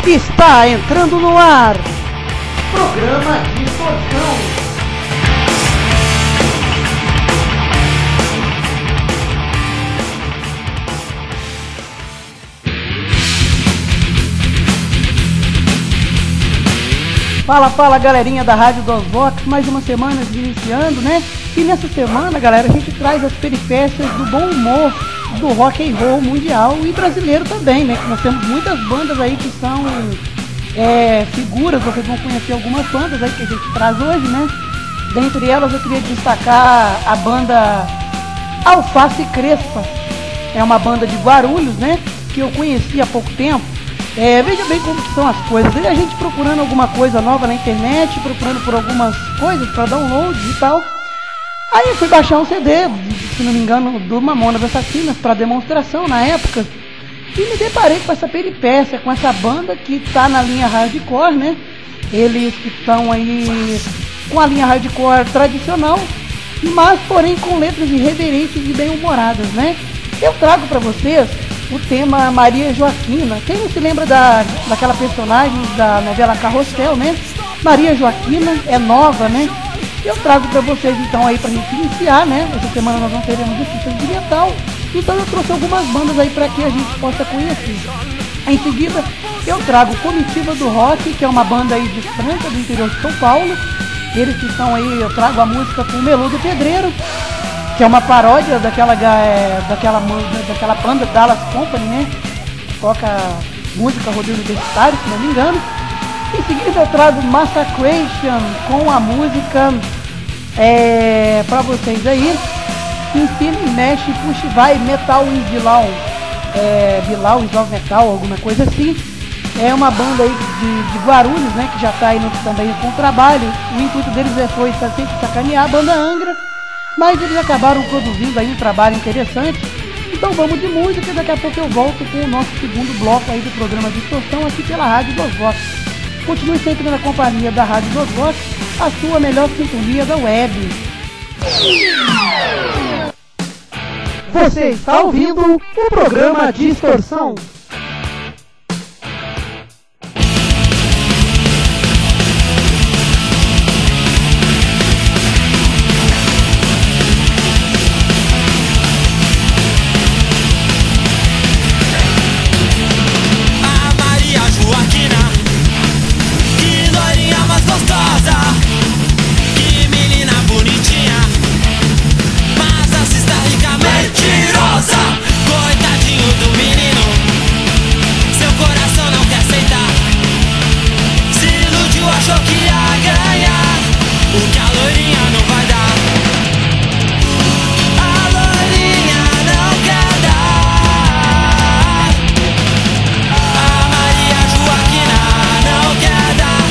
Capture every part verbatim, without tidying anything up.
Está entrando no ar, Programa Distorção. Fala, fala galerinha da Rádio dos Vox, mais uma semana iniciando, né? E nessa semana, galera, a gente traz as peripécias do bom humor do rock and roll mundial e brasileiro também, né? Que nós temos muitas bandas aí que são é, figuras, vocês vão conhecer algumas bandas aí que a gente traz hoje, né? Dentre elas eu queria destacar a banda Alface Crespa, é uma banda de Guarulhos, né? Que eu conheci há pouco tempo. É, veja bem como que são as coisas, e a gente procurando alguma coisa nova na internet, procurando por algumas coisas para download e tal. Aí eu fui baixar um C D, se não me engano, do Mamonas Assassinas para demonstração na época, e me deparei com essa peripécia, com essa banda que tá na linha hardcore, né? Eles que estão aí com a linha hardcore tradicional, mas porém com letras irreverentes e bem-humoradas, né? Eu trago para vocês o tema Maria Joaquina. Quem não se lembra da, daquela personagem da novela Carrossel, né? Maria Joaquina é nova, né? Eu trago para vocês então aí pra gente iniciar, né? Essa semana nós não teremos notícias de metal, então eu trouxe algumas bandas aí para que a gente possa conhecer. Em seguida eu trago Comitiva do Rock, que é uma banda aí de Franca, do interior de São Paulo. Eles que estão aí, eu trago a música com o Melô do Pedreiro, que é uma paródia daquela, é, daquela, daquela banda Dallas Company, né? Toca música rodeio universitário, se não me engano. Em seguida eu trago Massacration com a música é, pra vocês aí, Ensina e Mexe, Puxa Vai, Metal in Bilal, é, Bilal is Love Metal, alguma coisa assim. É uma banda aí de, de Guarulhos, né? Que já tá aí no, também com trabalho. O intuito deles é, foi sempre sacanear a banda Angra, mas eles acabaram produzindo aí um trabalho interessante. Então vamos de música, daqui a pouco eu volto com o nosso segundo bloco aí do programa Distorção aqui pela Rádio dos Vox. Continue sempre na companhia da Rádio dos Vox, a sua melhor sintonia da web. Você está ouvindo o programa Distorção. Coitadinho do menino, seu coração não quer aceitar. Se iludiu, achou que ia ganhar o que a loirinha não vai dar. A loirinha não quer dar. A Maria Joaquina não quer dar.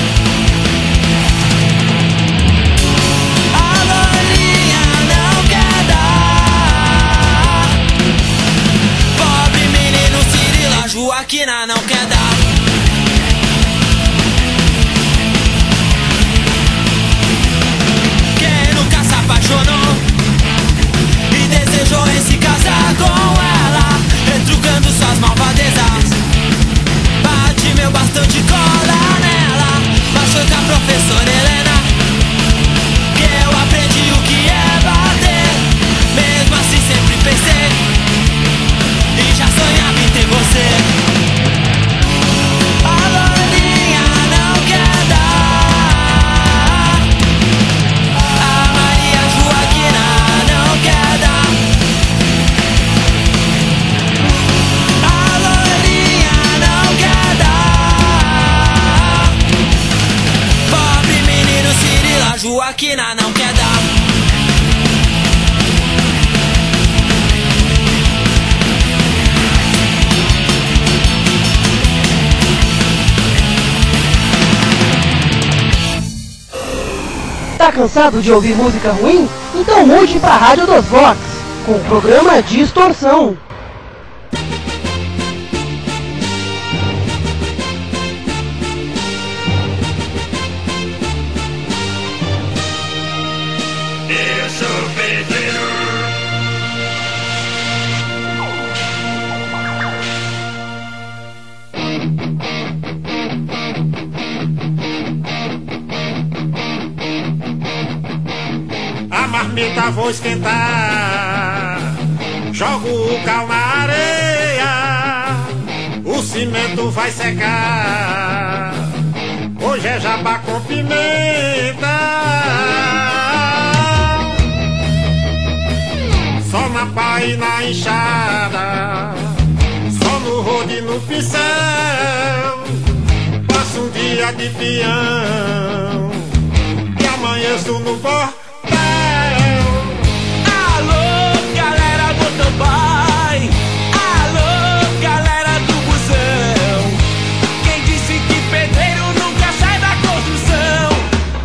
A loirinha não quer dar. Pobre menino Cirila, Joaquina não quer dar. Quem nunca se apaixonou e desejou em se casar com ela, retrucando suas malvadezas, bate meu bastão de cola nela. Mas foi com a professora Helena que eu aprendi o que é bater. Mesmo assim sempre pensei e já sonhava em ter você. A loirinha não quer dar. A Maria Joaquina não quer dar. A loirinha não quer dar. Pobre menino Cirila, Joaquina não quer dar. Tá cansado de ouvir música ruim? Então mude pra Rádio dos Vox, com o programa Distorção. Eu sou pedreiro. a marmita vou esquentar. Jogo o cal na areia, o cimento vai secar. Hoje é jabá com pimenta, só na pá e na enxada, só no rodo e no pincel. Passo um dia de peão e amanheço no bordel. Alô, galera motoboy, alô, galera do busão. Quem disse que pedreiro nunca sai da construção?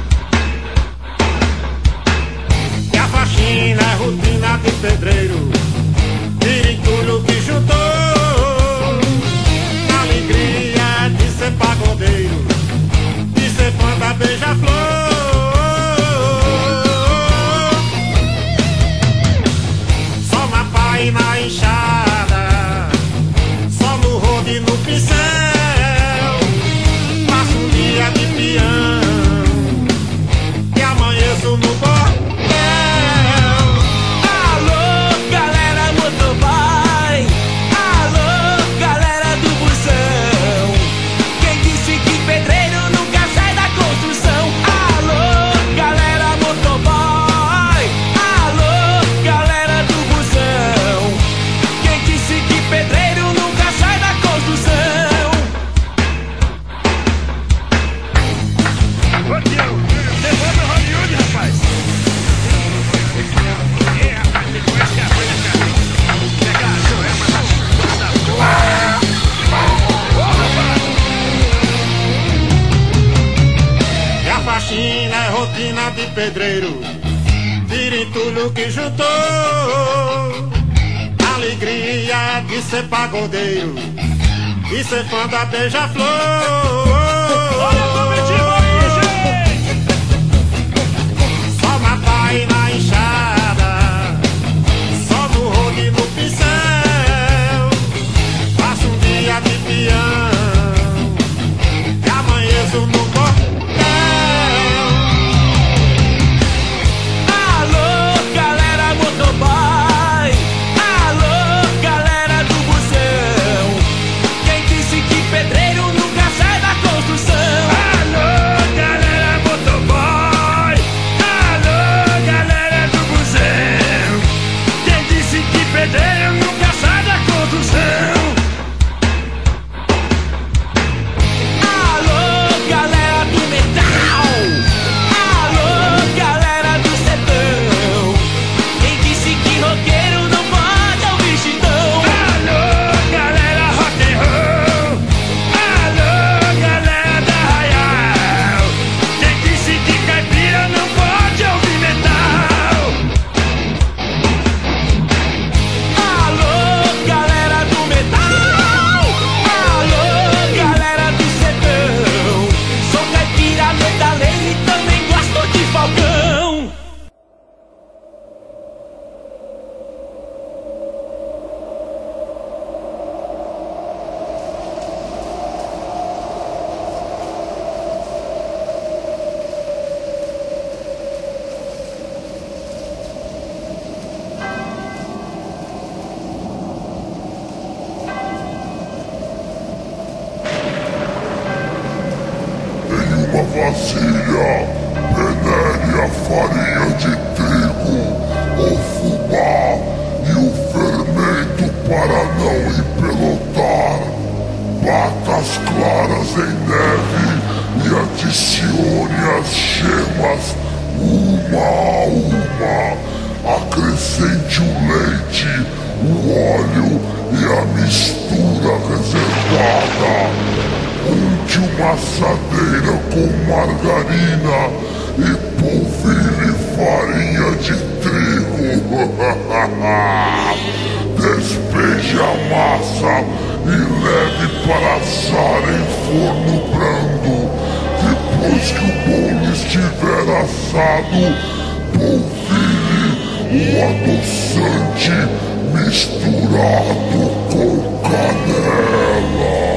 E a faxina é rotina de pedreiro, tira entulho que juntou. Alegria de ser pagodeiro, de ser planta beija-flor. Só na pá e na enxada, só no rodo e no pincel. Passo um dia de peão e amanheço no bordel. Alô, galera motoboy, alô, galera do busão. Quem disse que pedreiro nunca sai da construção? Alô, galera motoboy, alô, galera do busão. Quem disse que pedreiro nunca sai da construção? Ô tio, devolve o Hollywood, rapaz. É, rapaz, você conhece que a coisa, cara? Pegar a sua, é uma da porra. Ô, rapaz. E a faxina é rotina de pedreiro, tira entulho que juntou. Alegria de ser pagodeiro, de ser fã da beija-flor. Olha o objetivo aí, gente. Só na pá e na enxada, só no rodo e no pincel. Passo um dia de peão e amanheço no bordel. Alô, galera motoboy, alô, galera do busão. Quem disse que pedreiro nunca sai da construção? Alô, galera motoboy, alô, galera do busão. Quem disse que pedreiro nunca sai da construção? Alô, galera do metal, alô, galera do sertão. Quem disse que roqueiro não pode ouvir chitão? Alô, galera rock and roll, alô, galera da Arraial. Quem disse que caipira não pode ouvir metal? Alô, galera do metal, alô, galera do sertão. Sou caipira metaleiro e também gosto de Falcão. Em uma vasilha, peneire a farinha de trigo, o fubá e o fermento para não empelotar. Bata as claras em neve e adicione as gemas uma a uma. Acrescente o leite, o óleo e a mistura reservada. Unte uma assadeira com margarina e polvilhe farinha de trigo. Despeje a massa e leve para assar em forno brando. Depois que o bolo estiver assado, polvilhe o adoçante misturado com canela.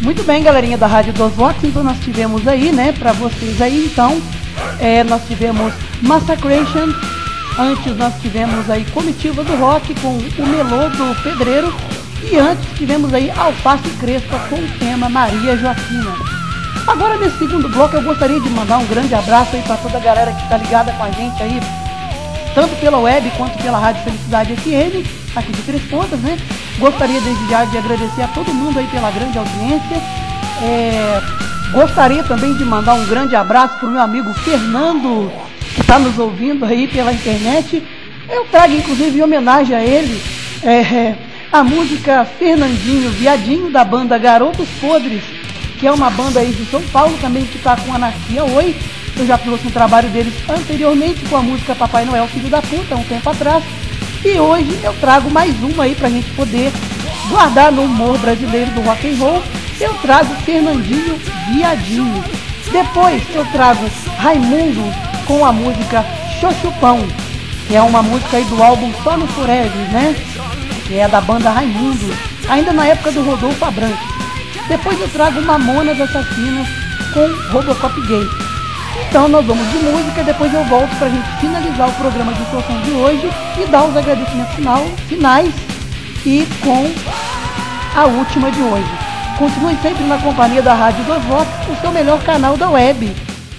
Muito bem, galerinha da Rádio dos Vox, então nós tivemos aí, né, pra vocês aí, então, é, nós tivemos Massacration, antes nós tivemos aí Comitiva do Rock com o Melô do Pedreiro, e antes tivemos aí Alface Crespa com o tema Maria Joaquina. Agora nesse segundo bloco eu gostaria de mandar um grande abraço aí pra toda a galera que tá ligada com a gente aí, tanto pela web quanto pela Rádio Felicidade F M, aqui de Três Pontas, né? Gostaria desde já de agradecer a todo mundo aí pela grande audiência. É, gostaria também de mandar um grande abraço pro meu amigo Fernando, que está nos ouvindo aí pela internet. Eu trago inclusive em homenagem a ele é, a música Fernandinho Viadinho, da banda Garotos Podres, que é uma banda aí de São Paulo também que está com Anarquia Oi. Eu já trouxe um trabalho deles anteriormente com a música Papai Noel Filho da Puta, um tempo atrás. E hoje eu trago mais uma aí pra gente poder guardar no humor brasileiro do rock and roll. Eu trago Fernandinho Viadinho. Depois eu trago Raimundo com a música Xoxupão, que é uma música aí do álbum Só no Forever, né? Que é da banda Raimundo, ainda na época do Rodolfo Abrantes. Depois eu trago Mamonas Assassinas com Robocop Gay. Então nós vamos de música, depois eu volto pra gente finalizar o programa de distorção de hoje e dar os agradecimentos final, finais e com a última de hoje. Continue sempre na companhia da Rádio dos Vox, o seu melhor canal da web.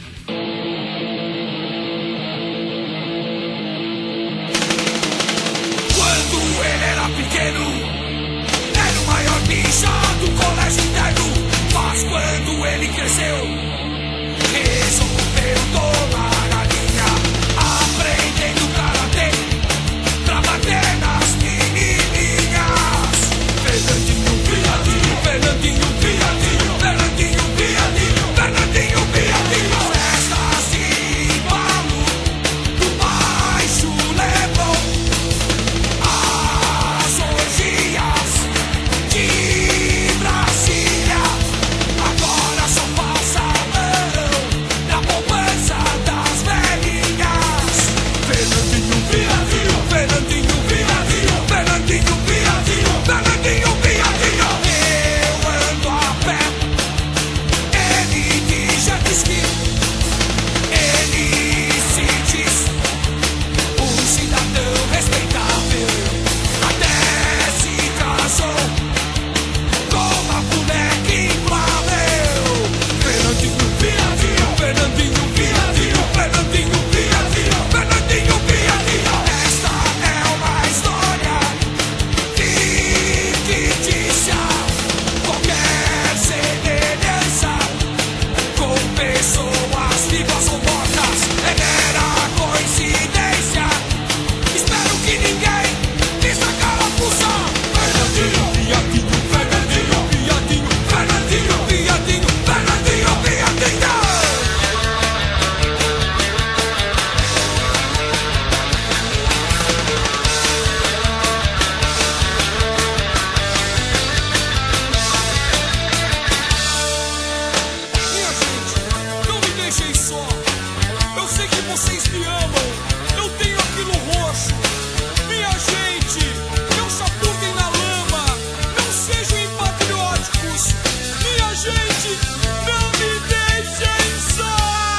Quando ele era pequeno, era o maior bicha do colégio interno. Mas quando ele cresceu, resolveu tomar a linha, aprendendo karatê pra bater nas menininhas. Fernandinho Viadinho, Fernandinho Viadinho, Fernandinho Viadinho, Fernandinho Viadinho. Festas de embalo do baixo levou as orgias de Brasília. Agora só passa na poupança das velhinhas. Fernandinho Viadinho, Fernandinho Viadinho, Fernandinho Viadinho, Fernandinho Viadinho. Eu ando a pé, ele de jet ski. Ele se diz um cidadão respeitável. Até se casou com uma boneca inflável. Fernandinho Viadinho, Fernandinho Viadinho, Fernandinho Viadinho, Fernandinho Viadinho. Esta é uma história fictícia. Qualquer semelhança com pessoas vivas ou mortas é mera coincidência. Espero que ninguém vista a carapuça. Fernandinho Viadinho, Fernandinho Viadinho, Fernandinho Viadinho, Fernandinho Viadinho. Minha gente, não me deixem só. Eu sei que vocês me amam. Eu tenho aquilo roxo. Minha gente, não chapurdem na lama. Não sejam impatrióticos. Minha gente, não me deixem só.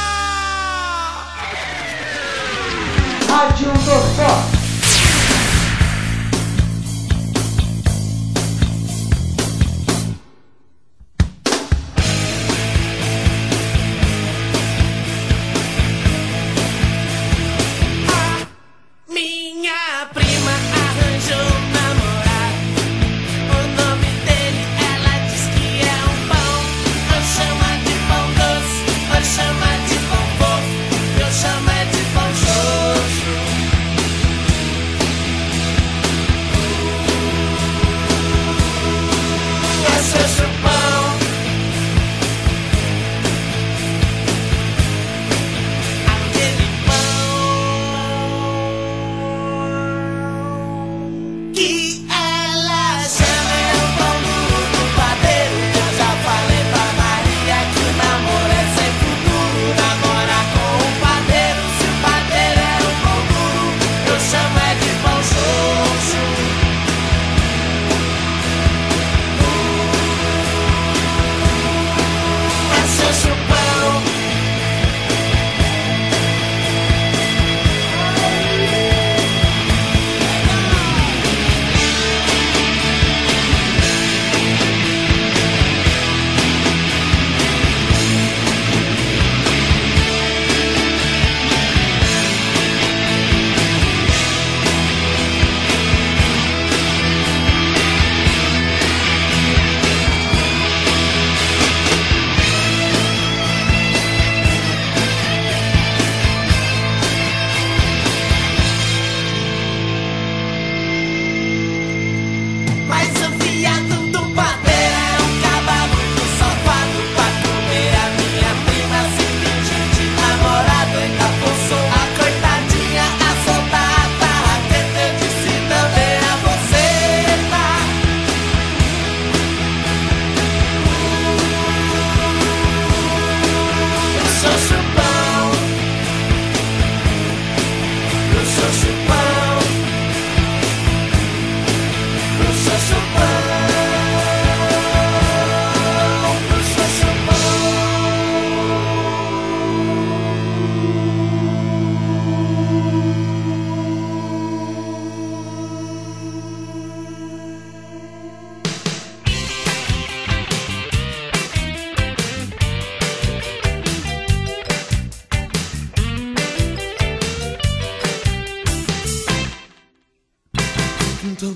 Rádio dos Vox. Minha prima arranjou um namorado. O nome dele ela diz que é um pão. Eu chamo de pão doce, eu chamo de pão fofo, eu chamo de pão xoxo.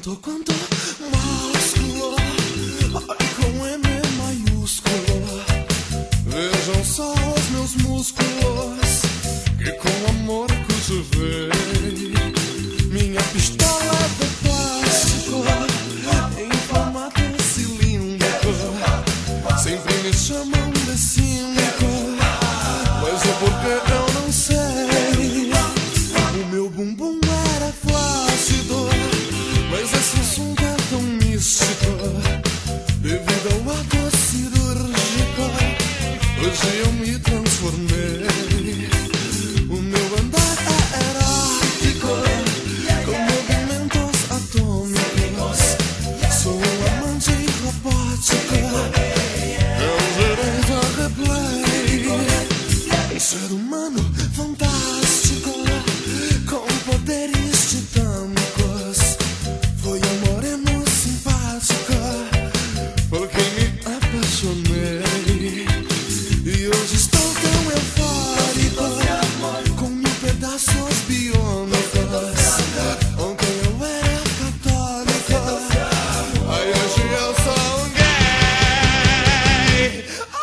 tanto quanto másculo, ai com M maiúsculo. Vejam só os meus músculos, que com amor cultivei. Minha pistola é de plástico, em formato cilíndrico. Sempre me chamam de cínico, mas o porquê eu não sei. O meu bumbum era flácido, mas esse assunto é tão místico. Devido ao ato cirúrgico, hoje eu me transformei. O meu andar é erótico, com movimentos atômicos. Sou um amante robótico, é um gerente a replay. Um ser humano fantástico, com poderes titânicos. Foi um moreno simpático, por quem me apaixonei. E hoje estou tão eufórico, com mil pedaços biônicos. Ontem eu era católico, aí hoje eu sou um gay.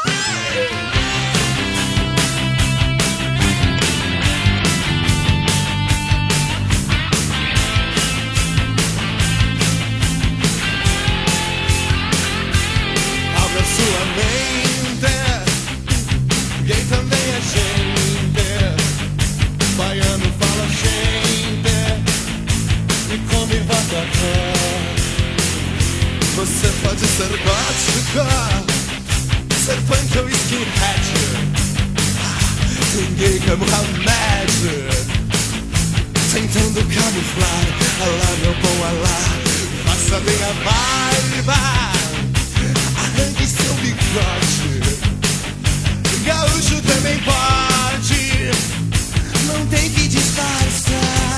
Abra sua mente, gay também é gente. Baiano fala gente e come batata. Você pode ser gótica, ser punk ou skinhead. Ninguém quer Mohamed, tentando camuflar. Alá meu bom alá, faça bem a vibe, arranque seu bigode. Gaúcho também pode, não tem que disfarçar.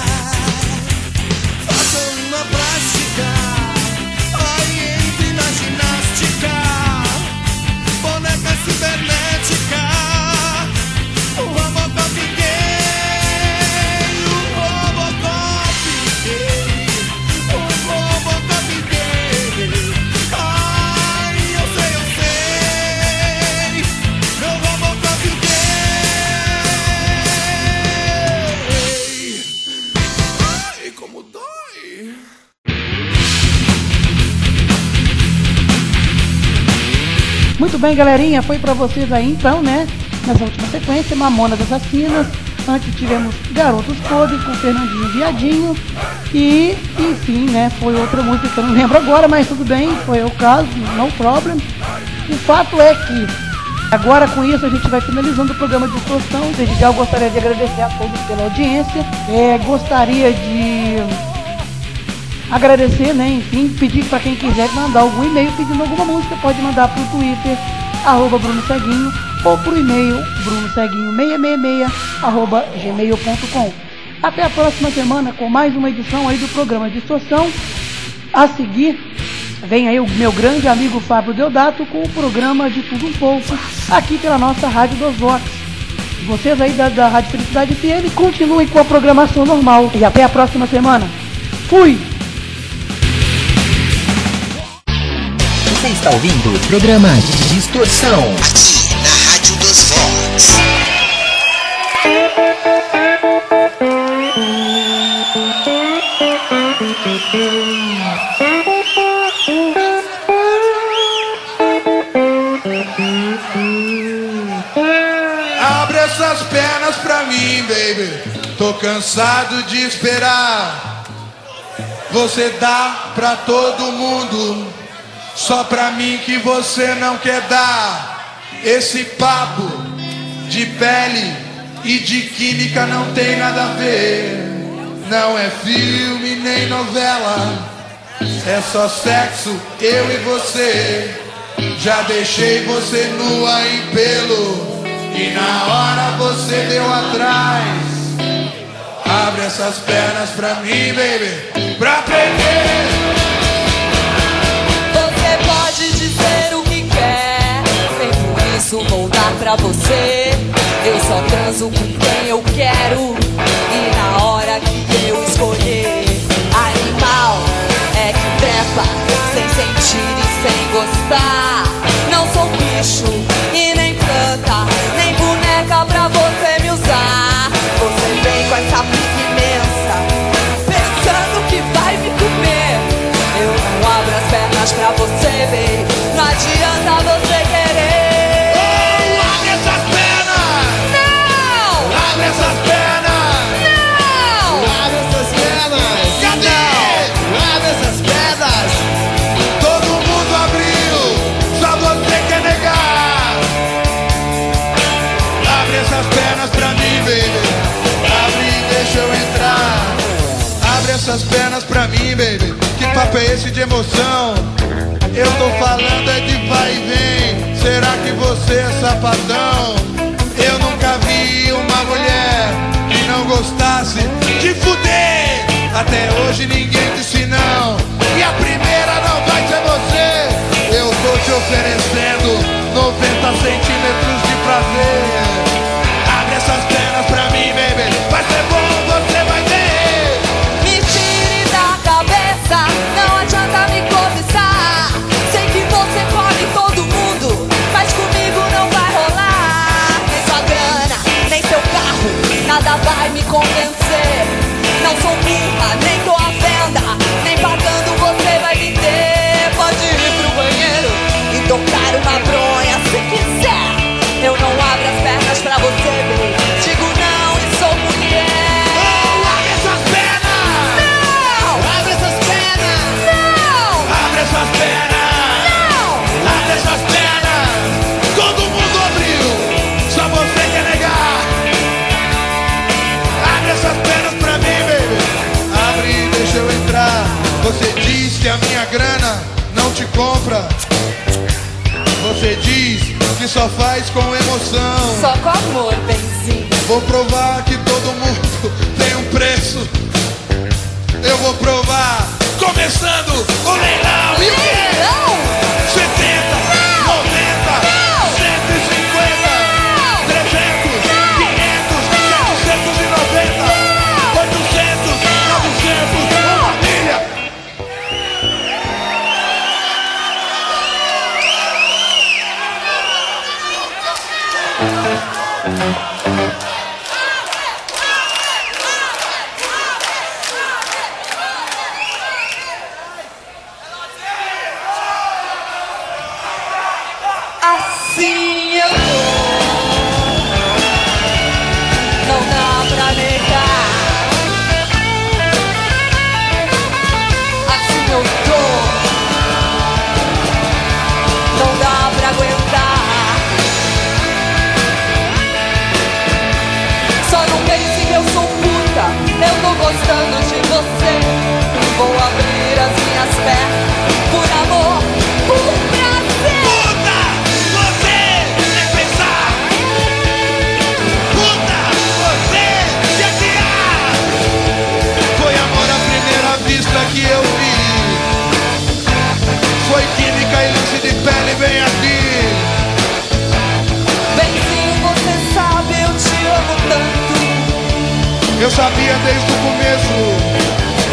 Faça uma plástica, aí entre na ginástica. Boneca cibernética, o Robocop gay, o Robocop gay, o Robocop gay. Ai, eu sei, eu sei, meu Robocop gay. Ai, como dói. Muito bem, galerinha, foi pra vocês aí então, né? Nessa última sequência, Mamonas Assassinas. Antes tivemos Garotos Podres com Fernandinho Viadinho. E, enfim, né? Foi outra música que eu não lembro agora, mas tudo bem, foi o caso, no problem. O fato é que, agora com isso, a gente vai finalizando o programa de Distorção. Desde já eu gostaria de agradecer a todos pela audiência. É, gostaria de agradecer, né, enfim, pedir para quem quiser mandar algum e-mail pedindo alguma música, pode mandar pro Twitter, arroba Bruno Ceguinho, ou pro e-mail brunoceguinho seis seis seis, arroba gmail ponto com. Até a próxima semana com mais uma edição aí do programa Distorção. A seguir, vem aí o meu grande amigo Fábio Deodato com o programa De Tudo Um Pouco, aqui pela nossa Rádio dos Vox. Vocês aí da, da Rádio Felicidade F M continuem com a programação normal. E até a próxima semana. Fui! Você está ouvindo o programa Distorção aqui na Rádio dos Vox. Abre essas pernas pra mim, baby. Tô cansado de esperar. Você dá pra todo mundo, só pra mim que você não quer dar. Esse papo de pele e de química não tem nada a ver. Não é filme nem novela, é só sexo, eu e você. Já deixei você nua em pelo e na hora você deu atrás. Abre essas pernas pra mim, baby, pra aprender. Você pode dizer o que quer, sem por isso vou dar pra você. Eu só transo com quem eu quero e na hora que eu escolher. Animal é que tire sem gostar. Não sou bicho e nem planta, nem boneca pra você me usar. Você vem com essa pica imensa, pensando que vai me comer. Eu não abro as pernas pra você, baby. Não adianta você querer. Oh, abre essas pernas! Não! Abre essas pernas! Não! Abre essas pernas! Cadê? Abre essas pernas! Todo mundo abriu, só você quer negar. Abre essas pernas pra mim, baby. Abre e deixa eu entrar. Abre essas pernas pra mim, baby. Que papo é esse de emoção? Eu tô falando é de vai e vem. Será que você é sapatão? Eu nunca vi uma mulher que não gostasse de fuder. Até hoje ninguém disse não, e a primeira não vai ser você. Eu tô te oferecendo noventa centímetros de prazer. Abre essas pernas pra mim, baby. Vai ser bom, você vai ver. Me tire da cabeça, não adianta me cobiçar. Sei que você come todo mundo, mas comigo não vai rolar. Nem sua grana, nem seu carro, nada vai me convencer. Não sou burra, nem tô à venda, nem pagando você vai me ter. Pode ir pro banheiro e tocar uma bronha se quiser. Eu não abro as pernas pra você, baby. Digo não e sou mulher. Oh, abre essas pernas! Não! Abre essas pernas! Não! Abre essas pernas! Não! Abre essas pernas! Todo mundo abriu, só você quer negar. Abre essas pernas pra mim, baby. Abre e deixa eu entrar. Você diz que a minha grana não te compra. Você diz que só faz com emoção. Só com amor, benzinho. Vou provar que todo mundo tem um preço. Eu vou provar, começando o leilão. E o quê? Leilão? setenta, Não! noventa, Não! cento e cinquenta, Não! trezentos, Não! quinhentos, Não! setecentos e noventa, Não! oitocentos, novecentos, uma milha. Assim eu tô, não dá pra negar. Assim eu tô, não dá pra aguentar. Só não pense que eu sou puta, eu tô gostando de você. Vou abrir as minhas pernas por amor, por prazer. Puta, você quer pensar? Puta, você quer criar? Foi amor à primeira vista que eu vi. Foi química e lance de pele bem aqui. Benzinho, você sabe, eu te amo tanto. Eu sabia desde o começo.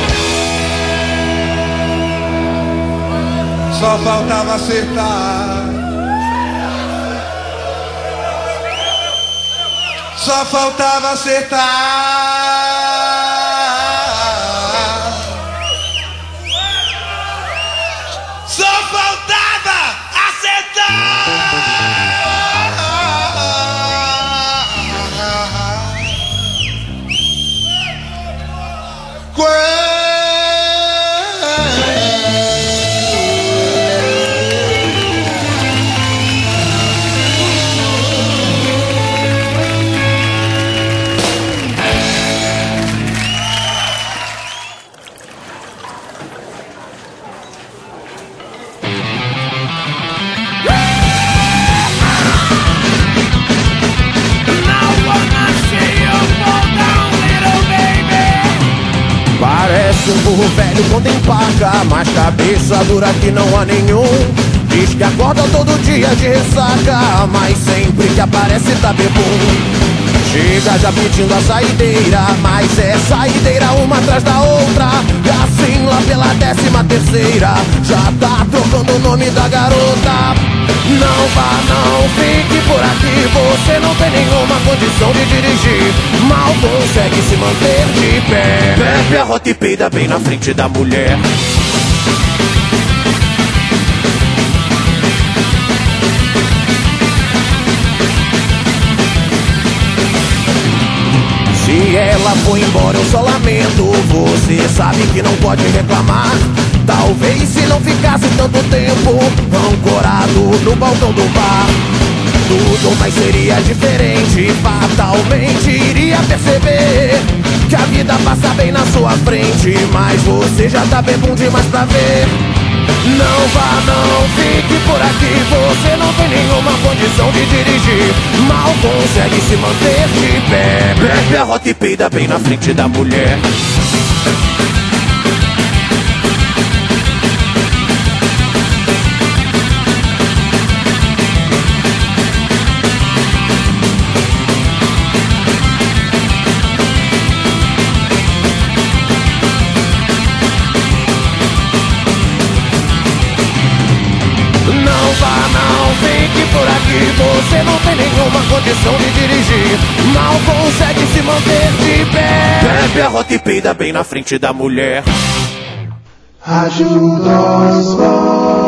Só faltava acertar. Só faltava acertar. Só faltava acertar. Parece um burro velho quando empaca, mas cabeça dura que não há nenhum. Diz que acorda todo dia de ressaca, mas sempre que aparece tá bebum. Chega já pedindo a saideira, mas é saideira uma atrás da outra. E assim lá pela décima terceira já tá trocando o nome da garota. Não vá, não fique por aqui, você não tem nenhuma condição de dirigir. Mal consegue se manter de pé. Bebe a rota e peida bem na frente da mulher. Se ela foi embora eu só lamento, você sabe que não pode reclamar. Talvez se não ficasse tanto tempo ancorado no balcão do bar, tudo mais seria diferente. Fatalmente iria perceber que a vida passa bem na sua frente, mas você já tá bebum demais pra ver. Não vá, não fique por aqui, você não tem nenhuma condição de dirigir. Mal consegue se manter de pé. Bebe a rota e peida bem na frente da mulher. Por aqui você não tem nenhuma condição de dirigir. Mal consegue se manter de pé. Bebe a rota e peida bem na frente da mulher. Rádio Oswald.